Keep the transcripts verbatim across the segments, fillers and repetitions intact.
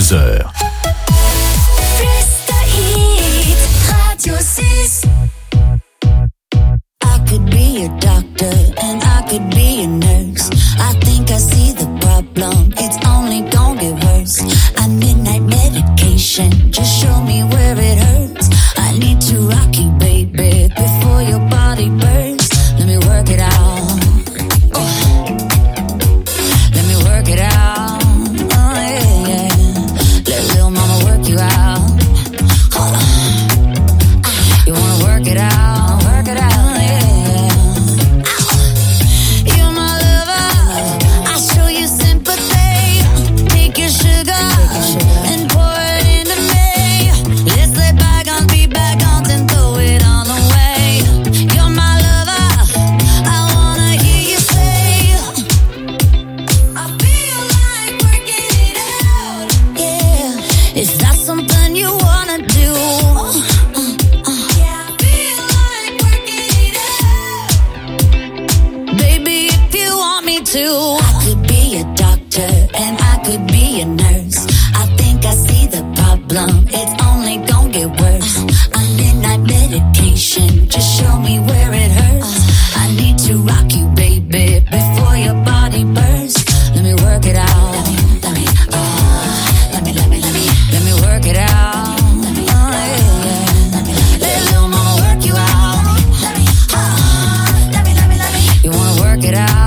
vingt-deux heures. I could be a doctor and I could be a nurse. I think I see the problem, it's only gonna get worse. I midnight medication, just show me where it hurts. I need to rock you, baby, before your body bursts. Let me work it out. Oh. Let me work it out. Oh, yeah, yeah. Let little mama work you out. Hold on. You wanna work it out? Work it out. It's only gonna get worse. I'm midnight medication, just show me where it hurts. I need to rock you, baby, before your body bursts. Let me work it out. Let me, let me, uh, let me, let me, let me, let me work it out. Let me, oh, yeah, yeah. Let me, let little mama work you out. Let me, uh, let me, let me, let me. You wanna work it out?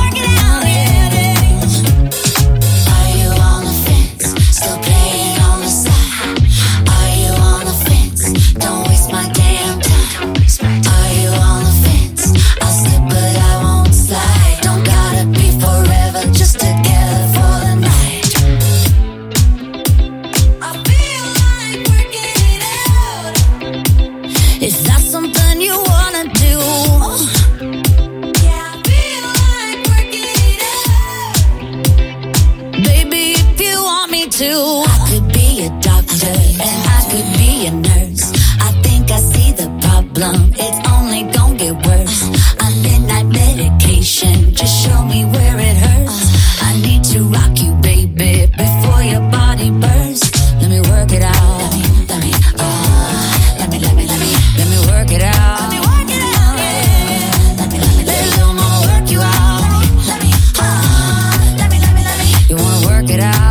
It's only gonna get worse. I'm midnight medication, just show me where it hurts. I need to rock you, baby, before your body bursts. Let me work it out. Let me, let me, uh, let me, let me, let me, let me work it out. Let me work it out. Yeah. Let me, let me, let little mama work you out. Let me, uh, let me, let me, let me. You wanna work it out?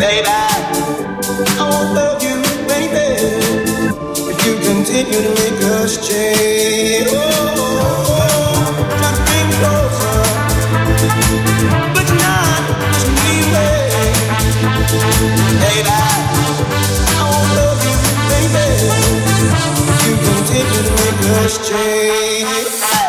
Baby, I won't love you any better if you continue to make us change. Oh, just bring me closer, but not just me away. Baby, I won't love you any better if you continue to make us change.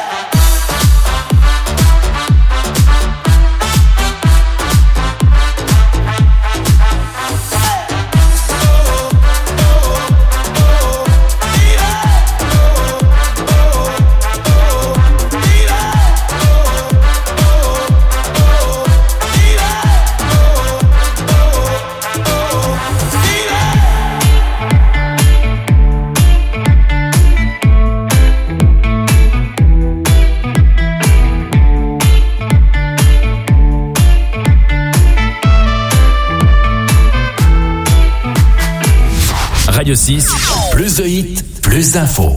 Radio six, plus de hits, plus d'infos.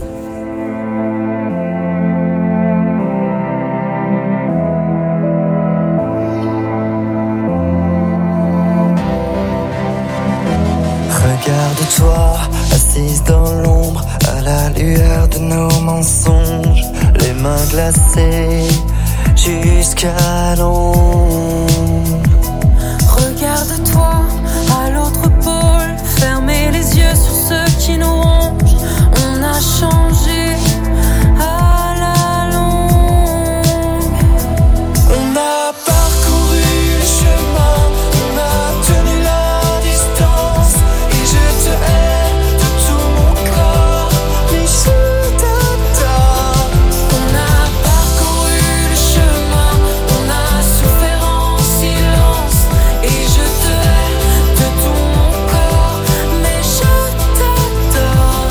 Regarde-toi, assise dans l'ombre, à la lueur de nos mensonges, les mains glacées jusqu'à l'ombre. Regarde-toi, à l'autre pôle, fermez les yeux sur ceux qui nous rongent. On a changé à la longue. On a parcouru le chemin, on a tenu la distance, et je te hais de tout mon corps, mais je t'adore. On a parcouru le chemin, on a souffert en silence, et je te hais de tout mon corps, mais je t'adore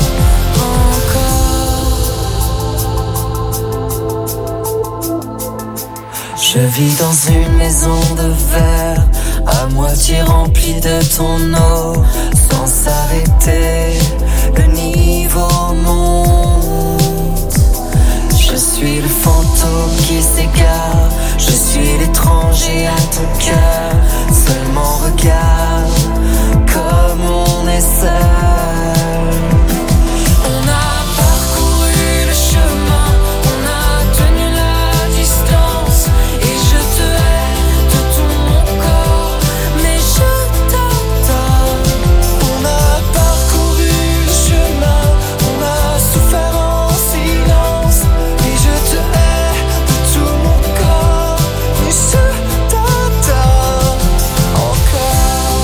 encore. Je vis dans une maison de verre, à moitié remplie de ton eau, sans s'arrêter, le niveau monte. Je suis le fantôme qui s'égare, je suis l'étranger à ton cœur. Seulement regarde comme on est seul. On a parcouru le chemin, on a tenu la distance, et je te hais de tout mon corps, mais je t'adore. On a parcouru le chemin, on a souffert en silence, et je te hais de tout mon corps, mais je t'adore encore.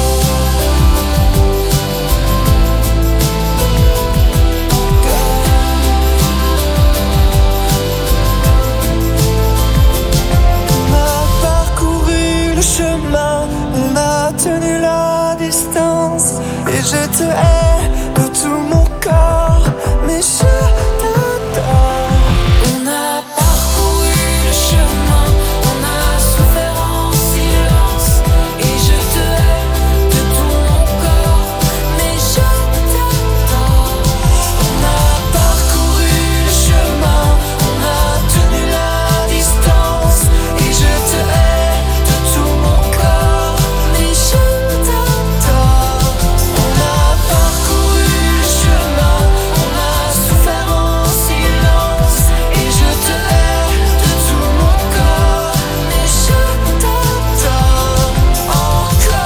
On a parcouru le chemin, on a tenu la distance, et je te hais de tout mon corps, mais je t'adore. On a parcouru le chemin, on a souffert en silence, et je te hais de tout mon corps, mais je t'adore. On a parcouru le chemin, on a tenu la distance, et je te hais de tout mon corps, mais je t'adore. On a parcouru le chemin, on a souffert en silence, et je te hais de tout mon corps, mais je t'adore encore,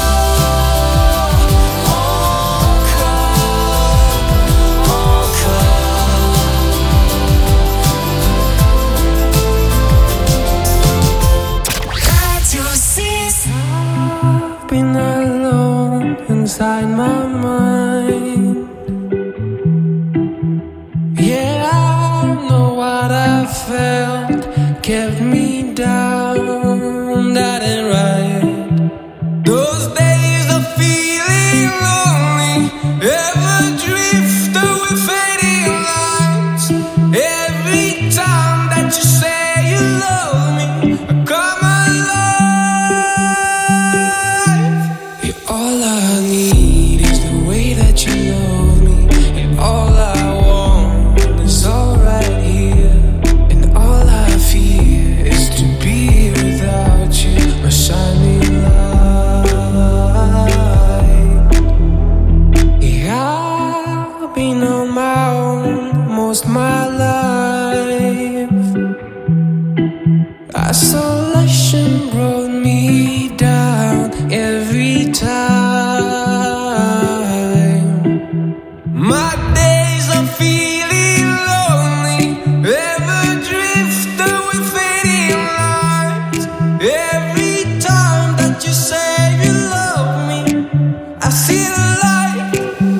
Radio six. I've been alone inside my mind. Yeah, I know what I felt kept me down. That ain't right. Those days of feeling lonely, ever drift away fading lines. Every time that you say you love me, I come alive. You're all I need is the way that you love me, and all I want is all right here, and all I fear is to be without you, my shining light. My days are feeling lonely, ever drifting with fading lights. Every time that you say you love me, I see the light.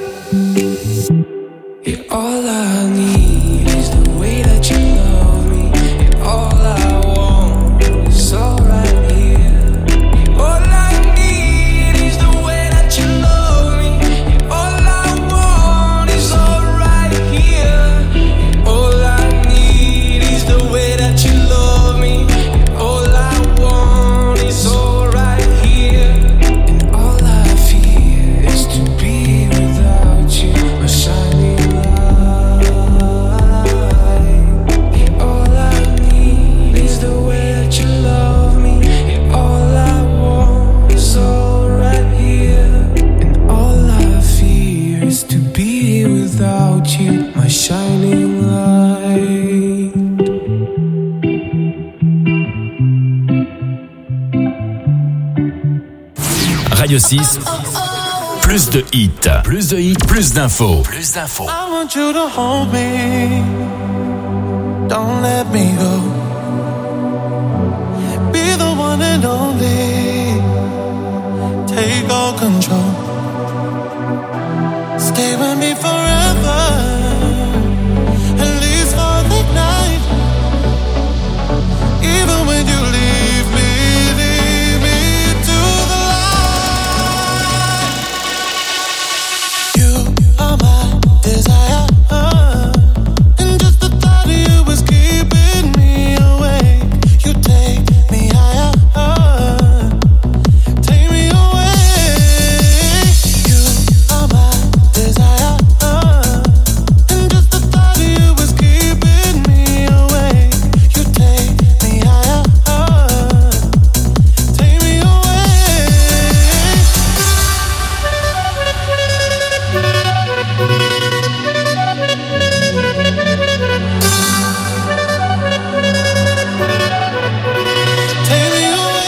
Yeah, all I need is the way that you love me. Yeah, all I want is all right here. Yeah, all I need is the way that you love me. Yeah, all I want is all right here. Yeah, all I need is the way that you love me. Yeah, all I want is all right here. And all I fear is to be without you, a shining light. Yeah, all I need is the way that you love me. Yeah, all I want is all right here. And all I fear is to be without you, my shining light. Radio six, plus de hits, plus de hits, plus d'infos, plus d'infos. I want you to hold me, don't let me go. Be the one and only, take all control. Stay with me forever, at least for the night. Even when you leave me, leave me to the light. You are my desire, and just the thought of you is keeping me awake. You take me higher, take me away. You are my desire, and just the thought of you is keeping me awake. You take me higher, take me away. Take me away.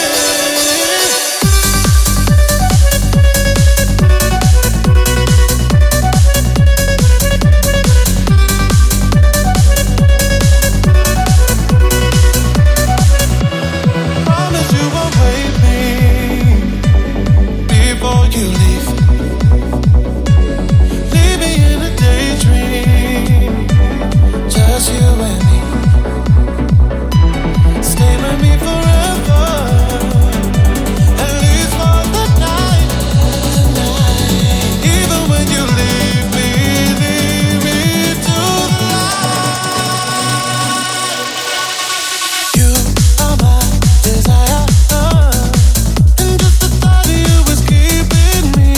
Promise you won't wait me before you leave. Leave me in a daydream, just you and me. Stay with me forever, at least for the night. Even when you leave me, leave me to the light. You are my desire, and just the thought of you is keeping me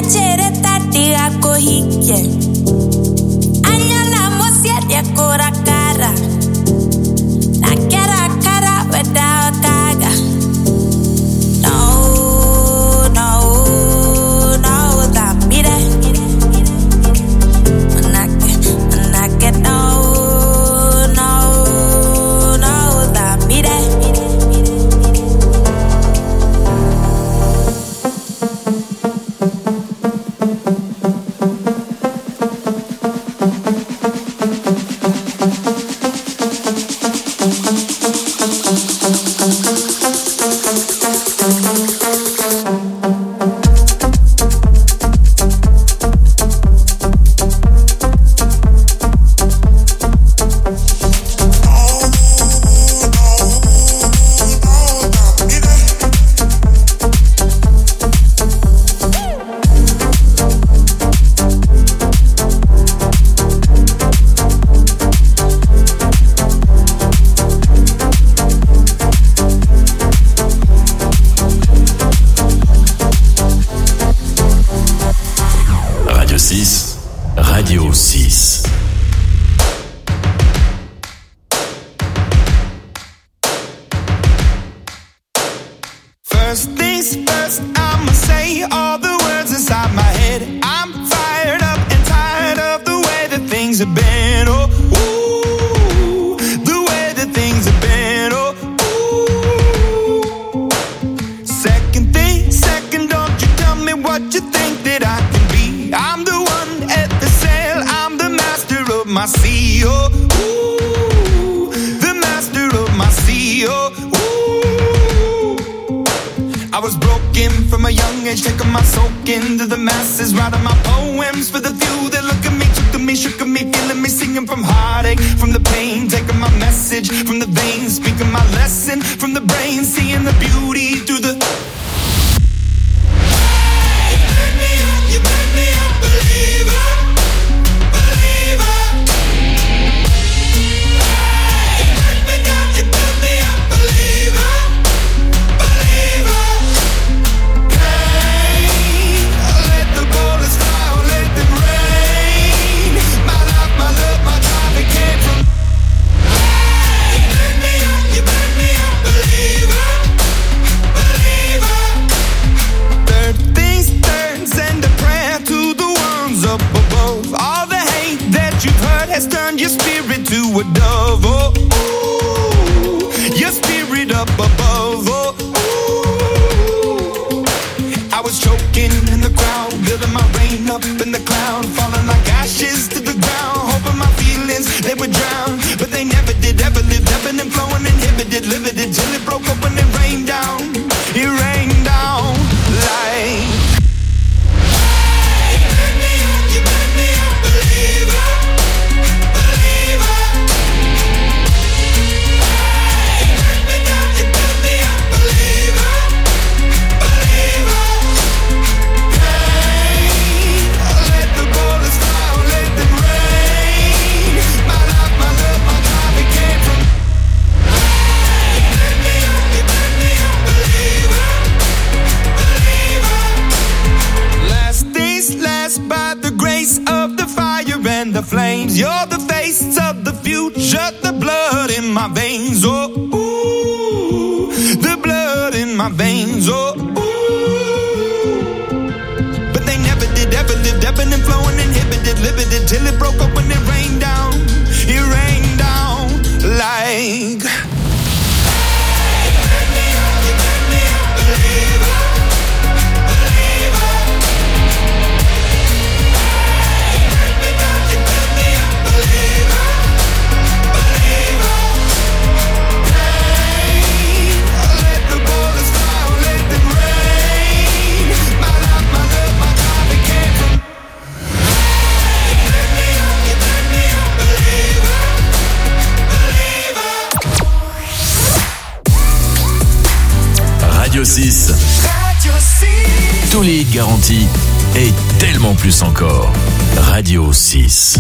piacere tatti a cohicchie. Agnala mosiete ancora cara. La cara cara without gaga. No, no, no, da mire. When I get, when I get no, no, no, da mire. Radio six. First things first, I'ma say all the words inside my head. I'm fired up and tired of the way that things have been. Oh, ooh, the way that things have been. Oh, ooh. Second thing, second, don't you tell me what you think that I can be. I'm the one at the sail, I'm the master of my sea. Oh, ooh, the master of my sea. Oh, I was broken from a young age, taking my soak into the masses, writing my poems for the few that look at me, took to me, shook at me, feeling me, singing from heartache, from the pain, taking my message from the veins, speaking my lesson from the brain, seeing the beauty through the. Hey, you make me up, you make me a believer, believer. Hey, you make me down, you build me a believer. Has turned your spirit to a dove, oh, ooh, your spirit up above, oh, ooh. I was choking in the crowd, building my rain up in the cloud, falling like ashes to the ground, hoping my feelings, they would drown, but they never did, ever lived, ebbing and flowing, inhibited, limited, till it broke open and rained down, it rained down like. Hey, you make me up, you make me a believer. The flames, you're the face of the future, the blood in my veins, oh, ooh, the blood in my veins, oh, ooh. But they never did, ever lived, ebbing and flowing, inhibited, limited, till it broke up when it rained down, it rained down like. Hey, you make me up, you make me a believer, believer. Radio six. Tous les hits garantis et tellement plus encore. Radio six.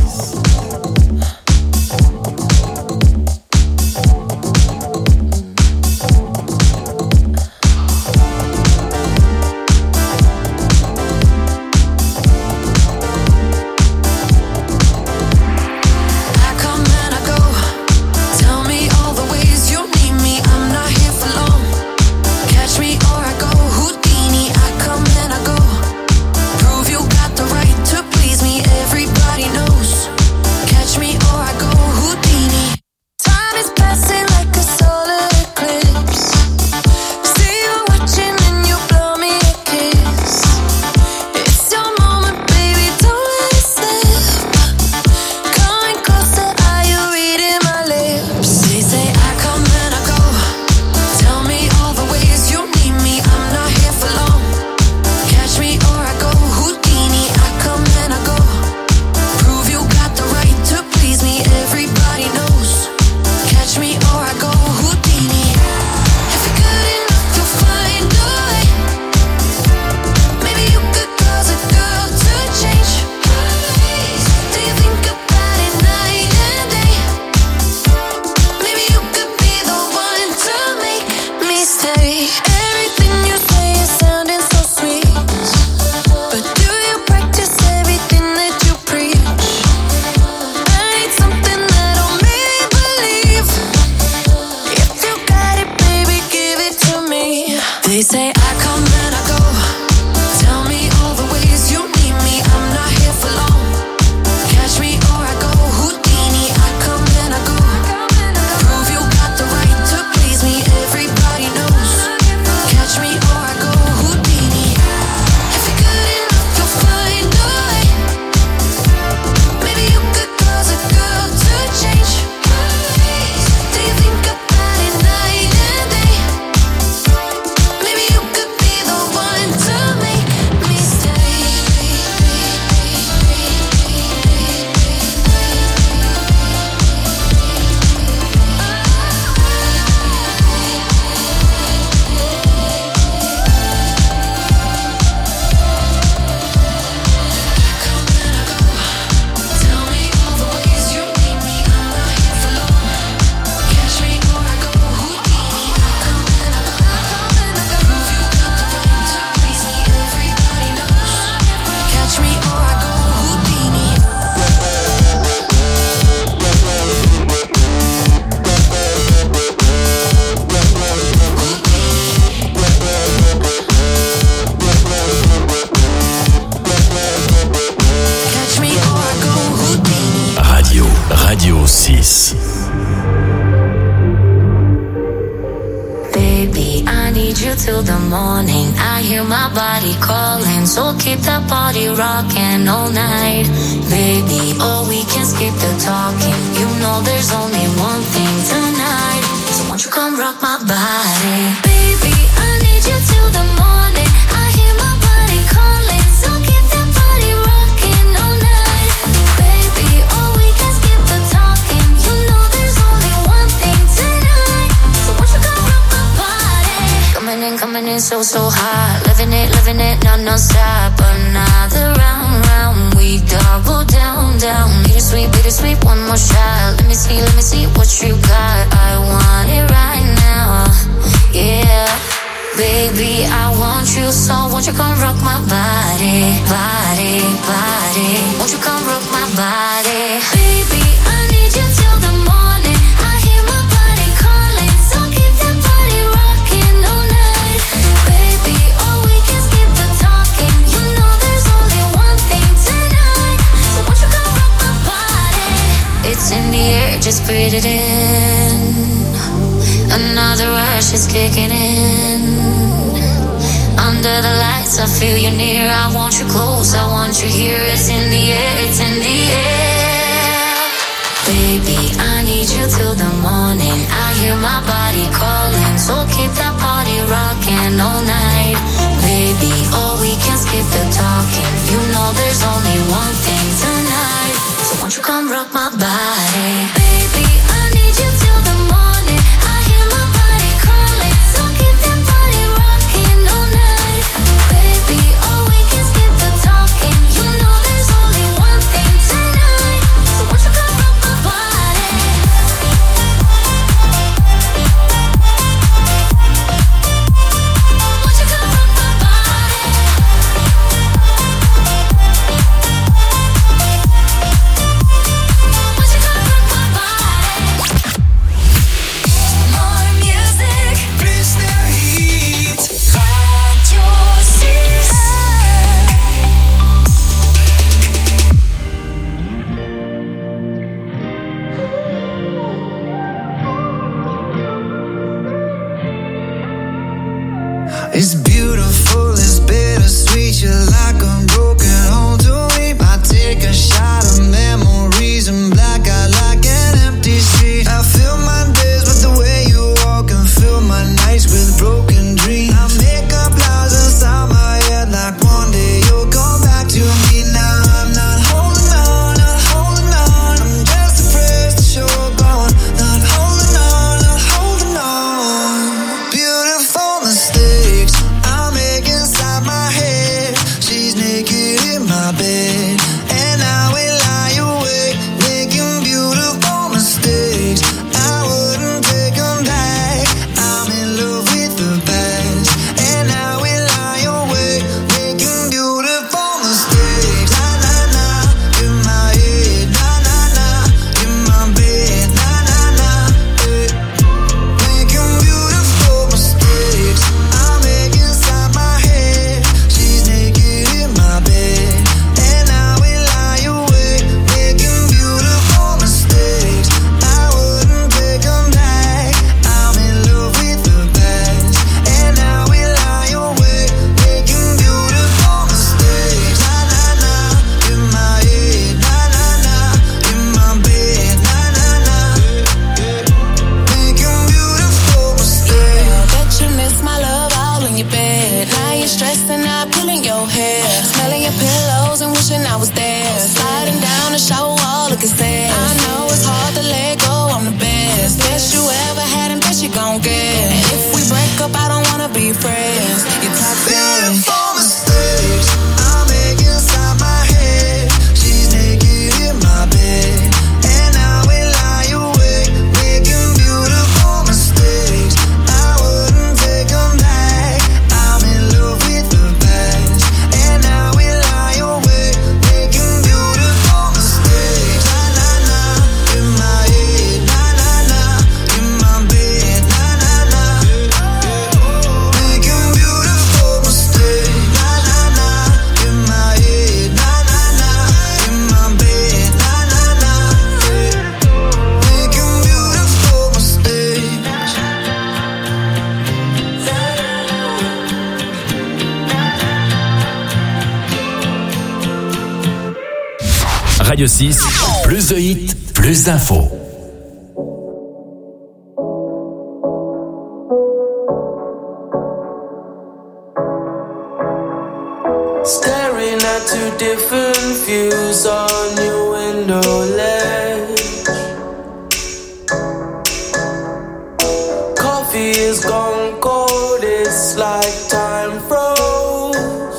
morning. I hear my body calling, so keep that body rocking all night. Baby, oh, we can skip the talking. You know there's only one thing tonight. So won't you come rock my body? Baby, I need you till the morning. I hear my body calling, so keep that body rocking all night. Baby, oh, we can skip the talking. You know there's only one thing tonight. So won't you come rock my body? Coming in, coming in so, so hot. Living it, living it, no, no stop. Another round, round, we double down, down. Bittersweet, bittersweet, one more shot. Let me see, let me see what you got. I want it right now, yeah. Baby, I want you, so won't you come rock my body, body, body. Won't you come rock my body? Baby, I need you till the morning. I hear my body calling, so keep that body rocking all night. Baby, oh, we can skip the talking. You know there's only one thing tonight. So won't you come rock my body? It's in the air, just breathe it in. Another rush is kicking in. Under the lights, I feel you near. I want you close, I want you here. It's in the air, it's in the air. Baby, I need you till the morning. I hear my body calling, so keep that body rocking all night. Baby, oh, we can skip the talking. You know there's only one thing tonight. So won't you come rock my body? Baby, I need you till the morning. I hear my body calling, so keep that body rocking all night. Baby, oh, we can skip the talking. You know there's only one thing tonight. So won't you come rock my body? Won't you come rock my body? Won't you come rock my body? More music, Plus de hit. Radio six. It's beautiful, it's bittersweet. You're like a broken home to me. I take a shot of memories and black out like an empty street. I fill my days with the way you walk and fill my nights with broken dreams. I make up lies inside my head like one day you'll come back to me. Now I'm not holding on, not holding on. I'm just afraid that you're gone. Not holding on, not holding on. Beautiful mistakes I make inside my head. She's naked in my bed, and I will lie awake, making beautiful mistakes. I wouldn't take them back. I'm in love with the past, and I will lie awake, making beautiful mistakes. Na na na, in my head. Na na na, in my bed. Na na na, eh. Making beautiful mistakes I make inside my head. She's naked in my bed, and I will lie awake, making beautiful mistakes. I wouldn't take them back. I'm in love with the past, and I will lie awake, making beautiful mistakes. Na na na, in my head. Na na na, in my bed. Na na na, making beautiful mistakes. Bet you miss my love all in your bed. Now you're stressing out, pulling your hair, smelling your pillows and wishing I was there. Sliding down the shower wall, looking sad. I know it's hard to let go, I'm the best. Best you ever had and best you gon' get. And if we break up, I don't wanna be friends. You're toxic. Beautiful mistakes I make inside my head. She's naked in my bed, and I will lie awake, making beautiful mistakes. I wouldn't take them back. I'm in love with the Radio six, plus de hits, plus d'infos. Staring at two different views on your window ledge. Coffee is gone cold, it's like time froze.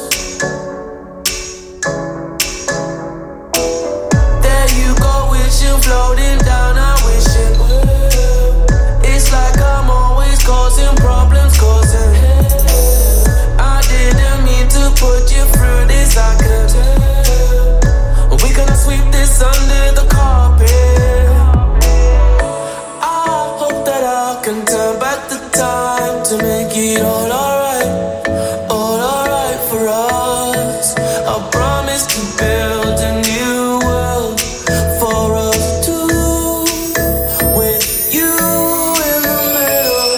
There you go, wishing, floating down, I wishing. It's like I'm always causing problems, causing. I didn't mean to put you through this, I could tell. We gonna sweep this under the carpet. I hope that I can turn back the time to make it all alright, all alright for us. I promise to build a new world for us two, with you in the middle.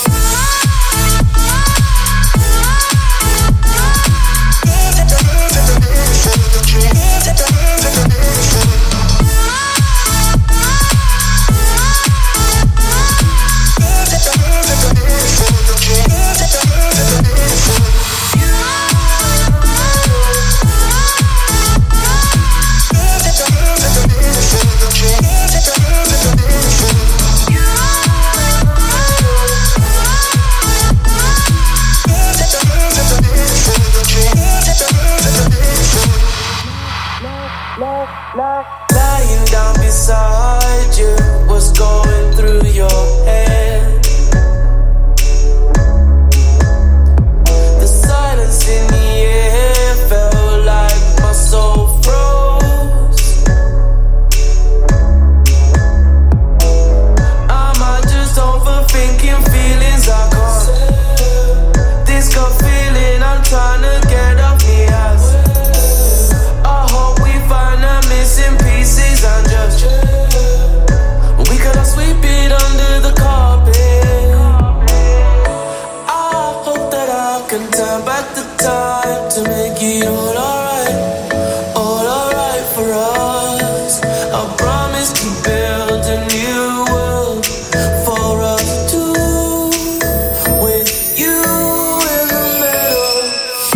Lying down beside you, what's going through your head? The silence in the air felt like my soul froze. Am I just overthinking feelings I can't? This gut feeling I'm trying to get off me ass. I hope we find the missing pieces and just we could sweep it under the carpet. I hope that I can turn back the time to make it all alright, all alright for us. I promise to build a new world for us two, with you in the middle.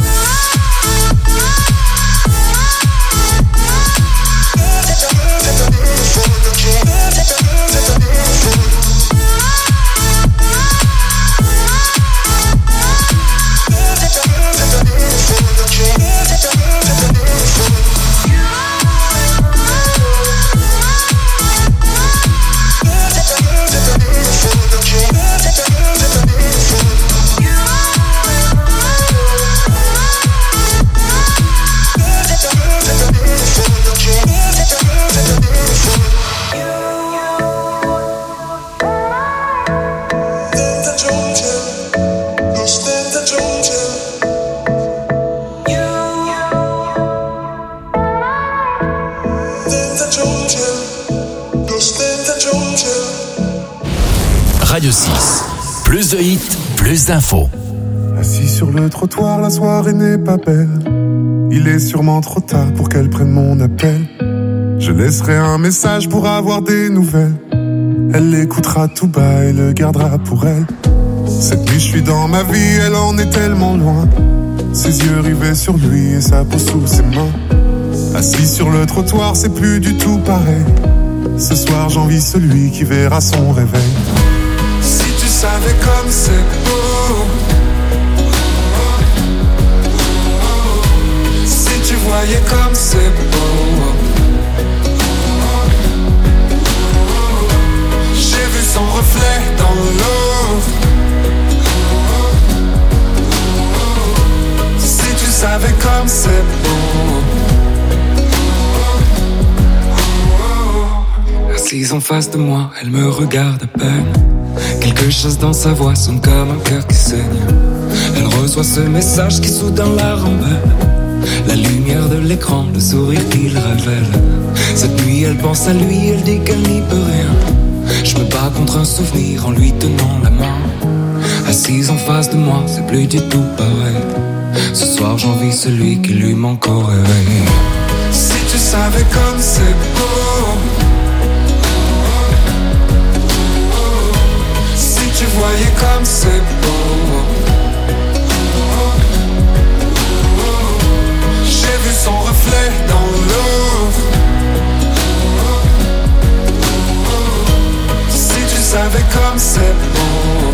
Radio six, plus de hits, plus d'infos. Assis sur le trottoir, la soirée n'est pas belle. Il est sûrement trop tard pour qu'elle prenne mon appel. Je laisserai un message pour avoir des nouvelles. Elle l'écoutera tout bas et le gardera pour elle. Cette nuit je suis dans ma vie, elle en est tellement loin. Ses yeux rivés sur lui et sa peau sous ses mains. Assis sur le trottoir, c'est plus du tout pareil. Ce soir j'envie celui qui verra son réveil. Si tu savais comme c'est beau, si tu voyais comme c'est beau, j'ai vu son reflet dans l'eau. Si tu savais comme c'est beau. Assise en face de moi, elle me regarde à peine. Quelque chose dans sa voix sonne comme un cœur qui saigne. Elle reçoit ce message qui soudain la rembelle. La lumière de l'écran, le sourire qu'il révèle. Cette nuit elle pense à lui, elle dit qu'elle n'y peut rien. Je me bats contre un souvenir en lui tenant la main. Assise en face de moi, c'est plus du tout pareil. Ce soir j'envie celui qui lui manque au réveil. Si tu savais savais comme c'est beau. Si tu voyais comme c'est beau. J'ai vu son reflet dans l'eau. Si tu savais comme c'est beau.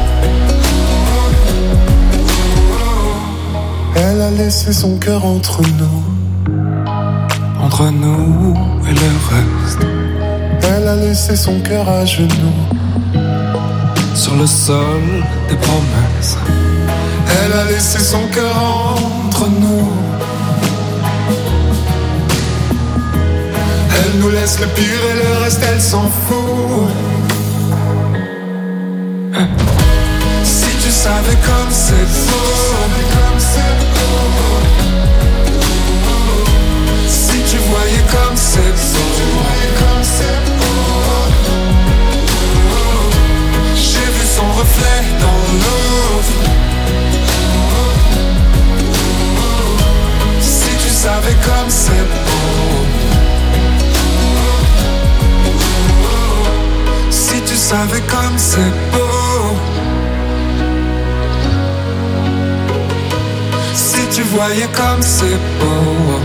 Elle a laissé son cœur entre nous, entre nous et le reste. Elle a laissé son cœur à genoux, sur le sol des promesses. Elle a laissé son cœur entre nous. Elle nous laisse le pire et le reste elle s'en fout. Si tu savais comme c'est beau. Si tu voyais comme c'est beau. J'ai vu son reflet dans l'eau. Si tu savais comme c'est beau. Si tu savais comme c'est beau. Si tu voyais comme c'est beau.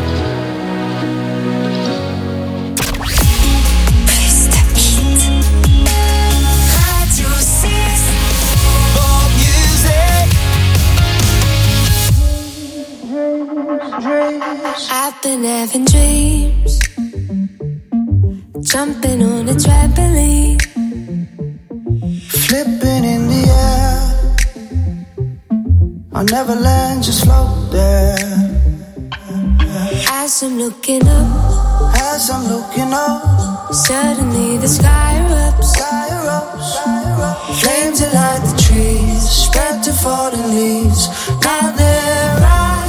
I've been having dreams, jumping on a trampoline, flipping in the air. I'll never land, just float there. As I'm looking up, as I'm looking up, suddenly the sky erupts, sky erupts, sky erupts. Flames that light the trees, spread to fallen leaves. Now they're right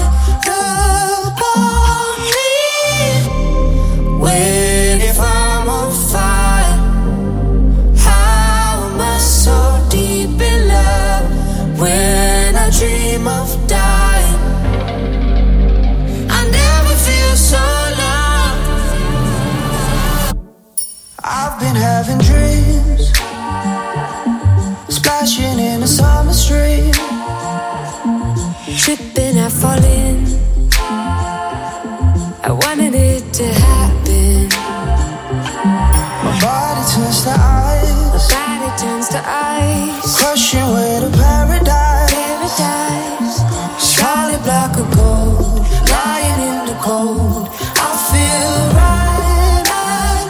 upon me. Wait, if I'm on fire, how am I so deep in love? When I dream of dying, I never feel so loved. I've been having dreams, splashing in a summer stream, tripping, I fall in. I wanted it to happen. My body turns to ice, my body turns to ice, crushing way to paradise. Paradise, solid block of gold, lying in the cold. I feel right at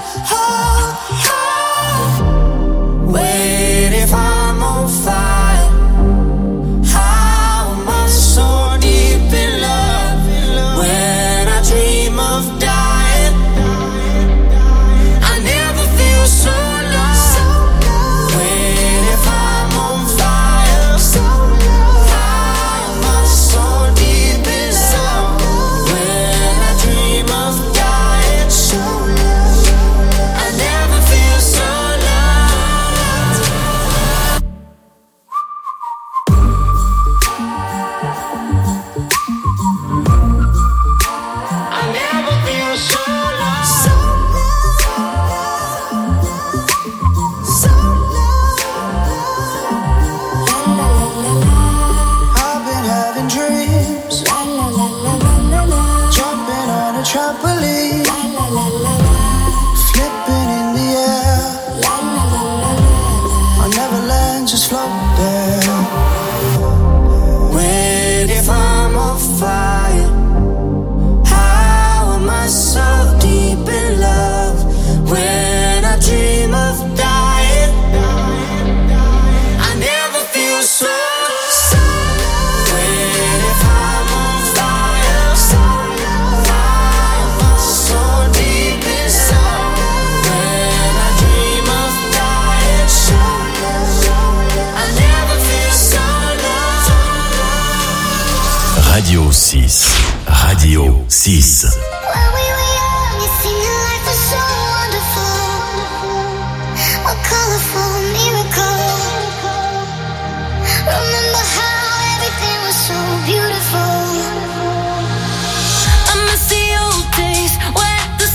home. Wait, if I'm on fire, how am I so deep in love? When I dream of dying, I never feel so low. Wait, if I'm on fire, how am I so deep in love? When I dream of dying, I never feel so low. I never feel so I've been having dreams, jumping on a trampoline, flipping in the air. I'll never land, just float there. Wait, if I'm on fire, how am I so deep in love? When I dream of dying, I never feel so. Wait, if I'm on fire, how am I so deep inside? When I dream of dying, I never feel so low. Radio six. Radio six. When we were young, it seemed that life was so wonderful. A colorful miracle. Remember how everything was so beautiful. I miss the old days when the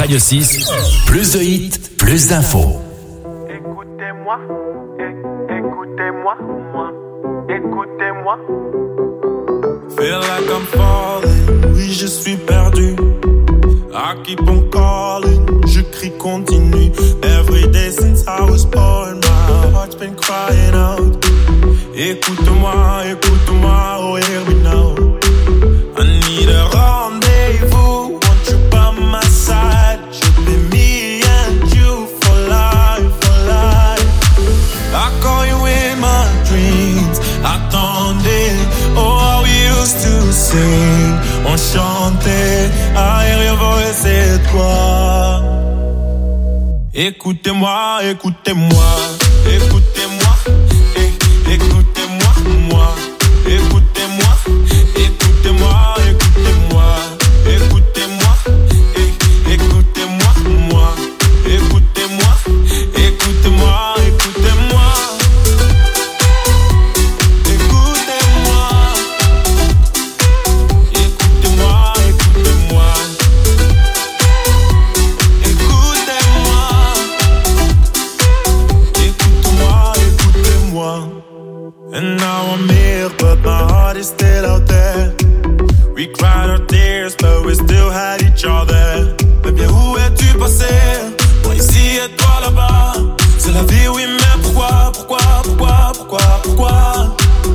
Radio six, plus de hits, plus d'infos. Écoutez-moi, é- écoutez-moi, moi, écoutez-moi. Feel like I'm falling, oui je suis perdu. I keep on calling, je crie continue. Every day since I was born, my heart's been crying out. Écoute-moi, écoute-moi, oh hear me now. I need a rendezvous, want you by my side. Should be me and you for life, for life. I call you in my dreams, attendez. Oh, how we used to sing, on chantait. I hear your voice, c'est toi. Écoutez-moi, écoutez-moi, écoutez-moi, é- écoutez-moi, moi, écoutez-moi, écoutez-moi, écoutez-moi, écoutez-moi, é- écoutez-moi, moi, écoutez-moi, écoutez-moi, écoutez-moi, écoutez-moi, écoutez-moi, écoutez-moi, écoutez-moi, écoutez-moi. And now I'm here, but my heart is still out there. We cried our tears, but we still had each other. Mais bien où es-tu passé? Moi ici et toi là-bas. C'est la vie, oui, mais pourquoi, pourquoi, pourquoi, pourquoi, pourquoi?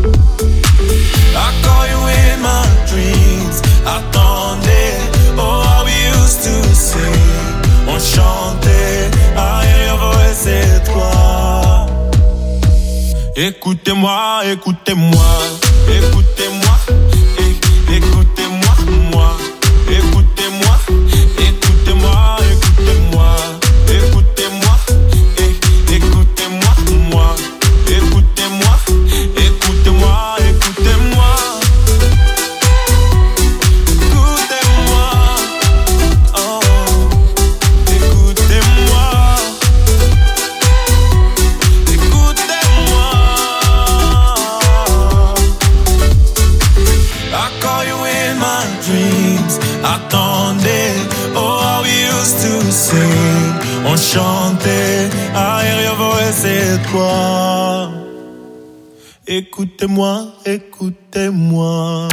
I call you in my dreams. Attendez, oh how we used to sing. On chantait, I hear your voice, c'est toi. Écoutez-moi, écoutez-moi, écoutez-moi, é- écoutez-moi, moi, écoutez-moi, écoutez-moi, écoutez-moi, écoutez-moi, é- écoutez-moi, moi, écoutez-moi, écoutez-moi, écoutez-moi, écoutez-moi, oh, écoutez-moi. I call you in my dreams. Attendez, oh how we used to sing. On chantait, I hear your voice, c'est toi. Écoutez-moi, écoutez-moi.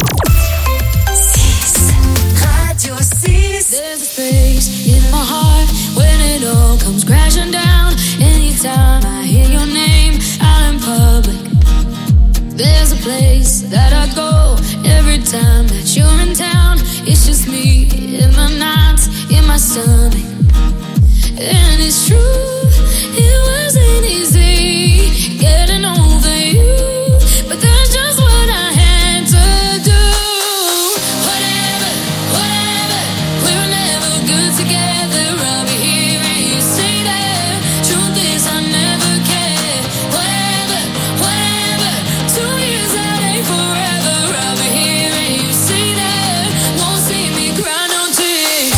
Radio six. There's a space in my heart when it all comes crashing down. Anytime I hear your name out in public, there's a place that I go every time that you're in town. It's just me in my nights, in my stomach. And it's true, it wasn't easy getting over you, but that's just what I had to do. Whatever, whatever, we were never good together. I'll be here and you say that. Truth is I never cared. Whatever, whatever, two years that ain't forever. I'll be here and you say that. Won't see me cry no tears.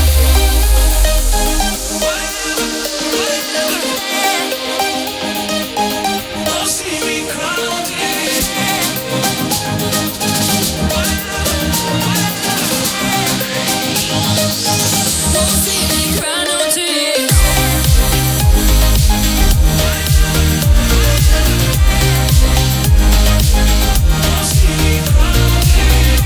Won't see me cry no tears. Won't see me cry no tears. Won't see me cry no tears.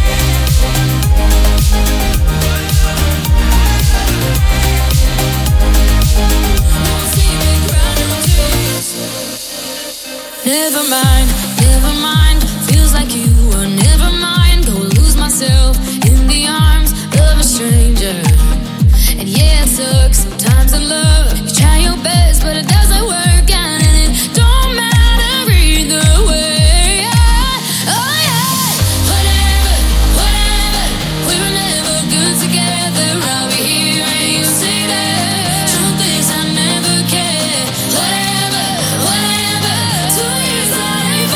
Won't see me cry no tears. Never mind, never mind. Feels like you were never mind. Go lose myself in the arms of a stranger. And yeah, it sucks sometimes in love. You try your best, but it doesn't work out, and it don't matter either way. Yeah. Oh yeah. Whatever, whatever. We were never good together. I'll be here and you say that. Truth is I never cared. Whatever, whatever. Two years that ain't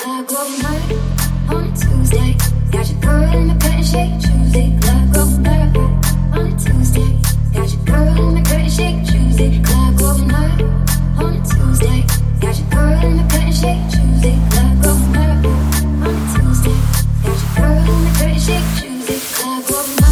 club all night on a Tuesday. Got your girl in the bed and shake Tuesday. Club all night on a Tuesday. Got your girl in the bed and shake Tuesday. Club all night on a Tuesday. Got your girl in the bed and shake Tuesday. Club all night on a Tuesday. Got your girl in the bed and shake Tuesday. Club all night.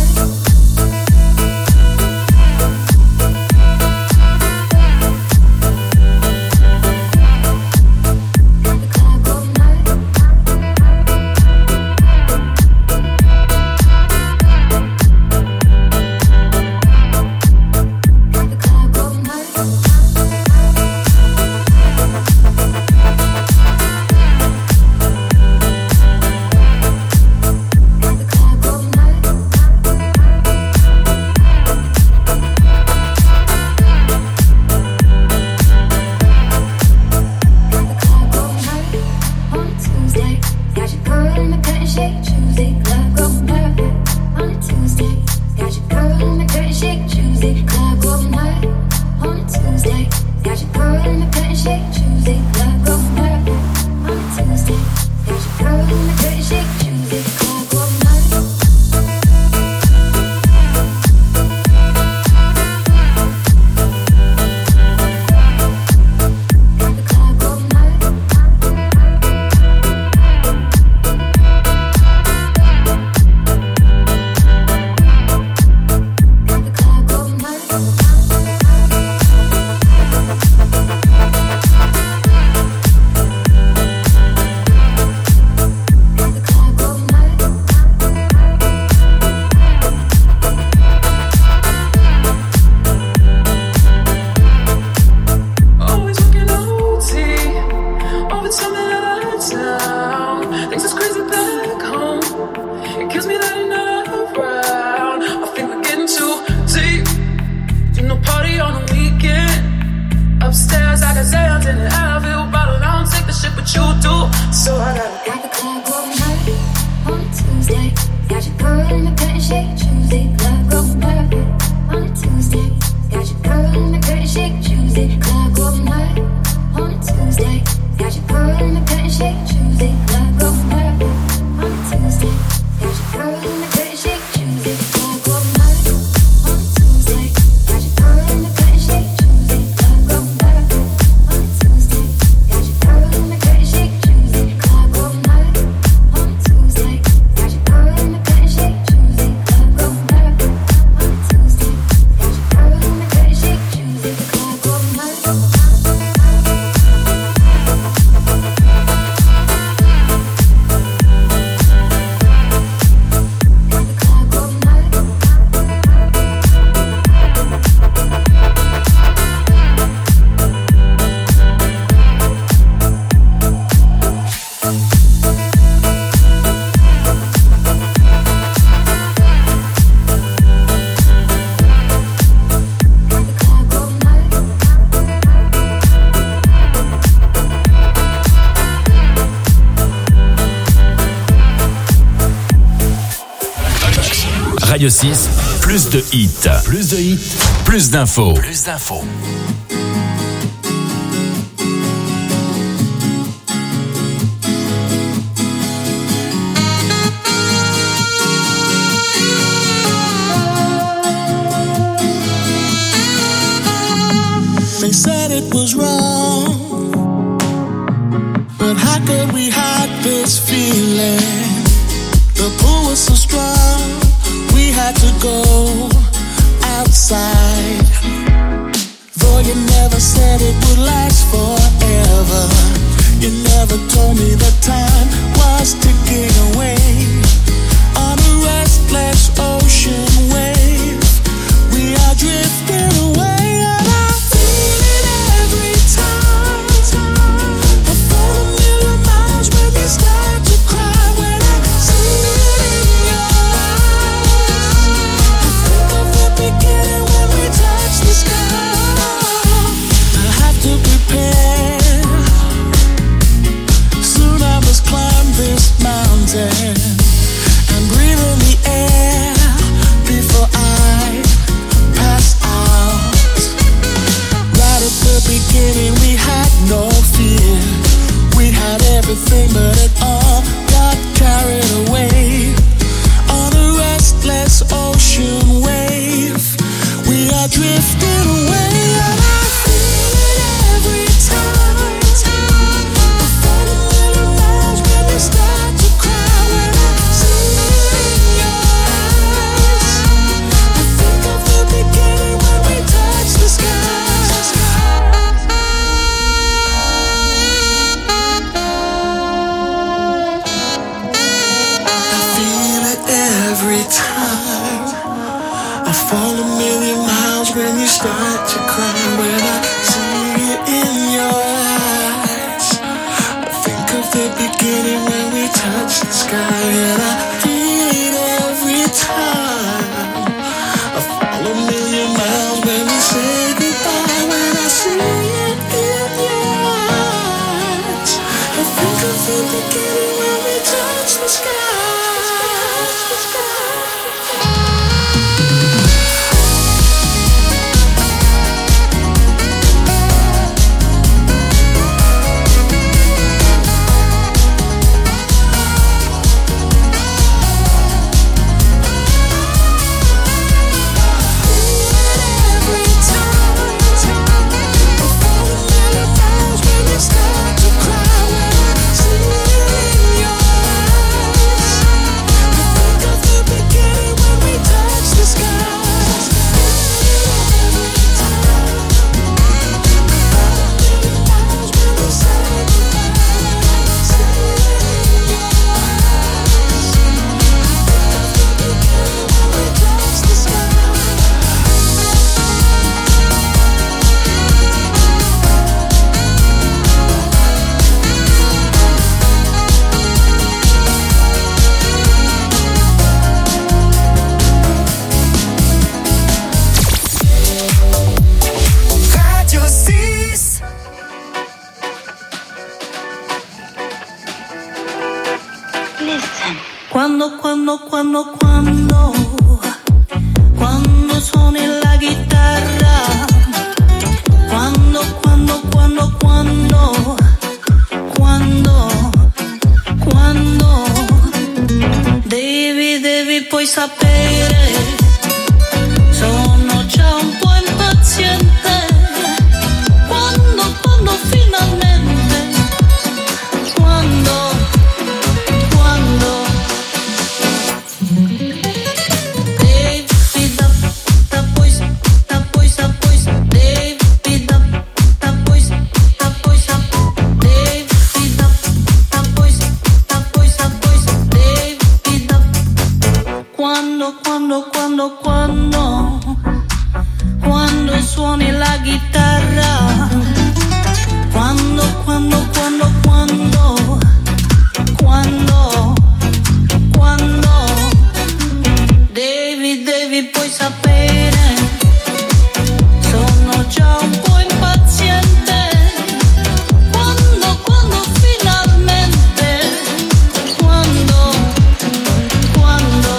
Radio six, plus de hits. Plus de hits, plus d'infos. Plus d'infos. They said it was wrong, but how could we hide this feeling? The pull was so strong, we had to go outside. Though you never said it would last forever, you never told me the time was ticking away. On a restless ocean wave, we are drifting away. And I feel it every time. I fall a million miles when you start to cry. When I see it in your eyes, I think of the beginning when we touch the sky. I have to prepare, soon I must climb this mountain and breathe in the air. everything, but it all got carried away on a restless ocean wave. We are drifting away, and I feel it every time. I fall a million miles when you start to cry, when I see it in your eyes. I think of the beginning when we touch the sky. Every time I fall a million miles when you start to cry, when I see it in your eyes. I think of the beginning when we touch the sky, and I feel it every time. I fall a million miles when we say goodbye, when I see it in your eyes. I think of the beginning when we touch the sky. Quando, quando, quando, quando, quando suoni la chitarra, quando, quando, quando, quando, quando, quando, devi, devi poi sapere, sono già un po' impaziente, quando, quando finalmente, quando, quando. Quando, quando, quando, quando, quando suoni la chitarra, quando, quando, quando, quando, quando, quando, devi, devi poi sapere, sono già un po' impaziente, quando, quando finalmente, quando, quando.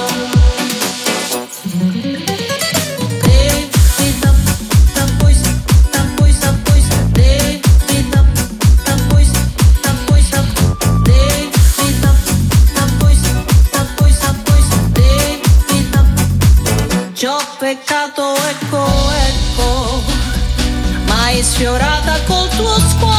Peccato, ecco, ecco, ma hai sfiorata col tuo scuola.